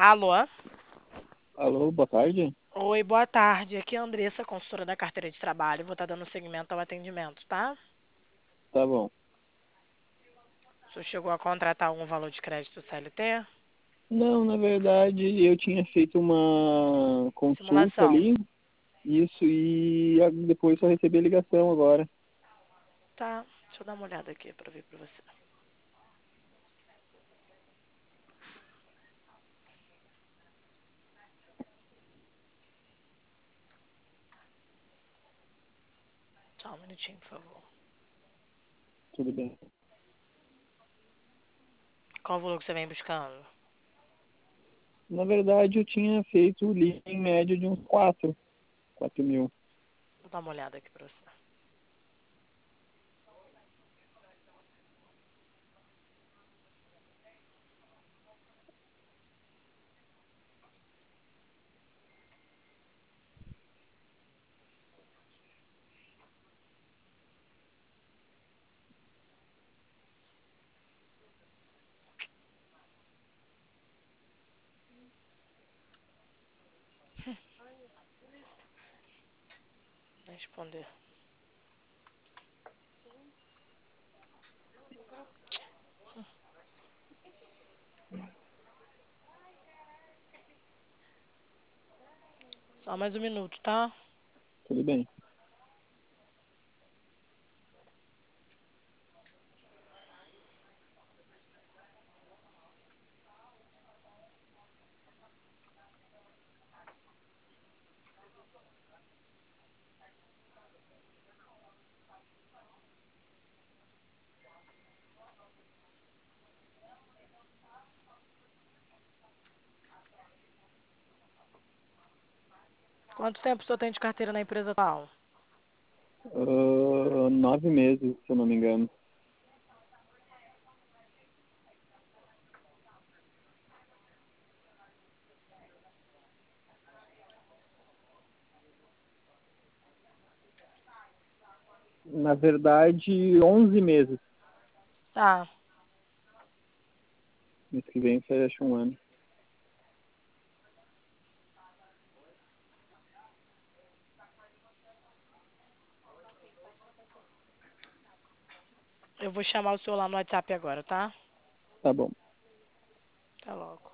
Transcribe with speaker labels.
Speaker 1: Alô?
Speaker 2: Alô, boa tarde.
Speaker 1: Oi, boa tarde. Aqui é a Andressa, consultora da carteira de trabalho. Vou estar dando seguimento ao atendimento, tá?
Speaker 2: Tá bom.
Speaker 1: O senhor chegou a contratar algum valor de crédito CLT?
Speaker 2: Não, na verdade, eu tinha feito uma consulta
Speaker 1: Simulação.
Speaker 2: ali, isso, e depois só recebi a ligação agora.
Speaker 1: Tá, deixa eu dar uma olhada aqui pra ver pra você. Só um minutinho, por favor.
Speaker 2: Tudo bem.
Speaker 1: Qual o valor que você vem buscando?
Speaker 2: Na verdade, eu tinha feito ali em média de uns 4 mil.
Speaker 1: Vou dar uma olhada aqui pra você. Vou responder. Só mais um minuto, tá?
Speaker 2: Tudo bem.
Speaker 1: Quanto tempo o senhor tem de carteira na empresa atual?
Speaker 2: 9 meses, se eu não me engano. Na verdade, 11 meses.
Speaker 1: Tá,
Speaker 2: Mês que vem fecha um ano.
Speaker 1: eu vou chamar o senhor lá no WhatsApp agora, tá?
Speaker 2: Tá bom.
Speaker 1: Até logo.